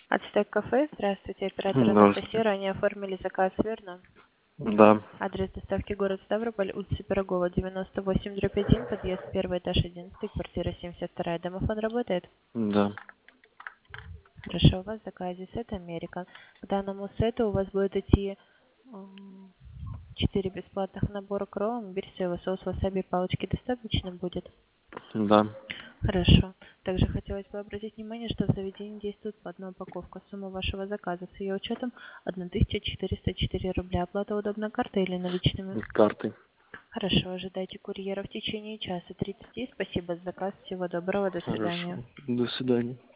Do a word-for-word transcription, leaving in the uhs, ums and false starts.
Ацтек кафе. Здравствуйте, оператор Анастасия. Здравствуйте. Ранее оформили заказ, верно? Да, Адрес доставки город Ставрополь, улица Пирогова, девяносто восемь дробь один, подъезд первый, этаж одиннадцать, квартира семьдесят два. Домофон работает? да. Хорошо, у вас в заказе сет Американ. К данному сету у вас будет идти м, четыре бесплатных набора кром, берсева, соус, васаби, палочки достаточно будет? Да. Хорошо. Также хотелось бы обратить внимание, что в заведении действует платная упаковка. Сумма вашего заказа с ее учетом тысяча четыреста четыре рубля. Оплата удобна картой или наличными? Карты. Хорошо, ожидайте курьера в течение часа тридцати. Спасибо за заказ. Всего доброго. До свидания. Хорошо. До свидания.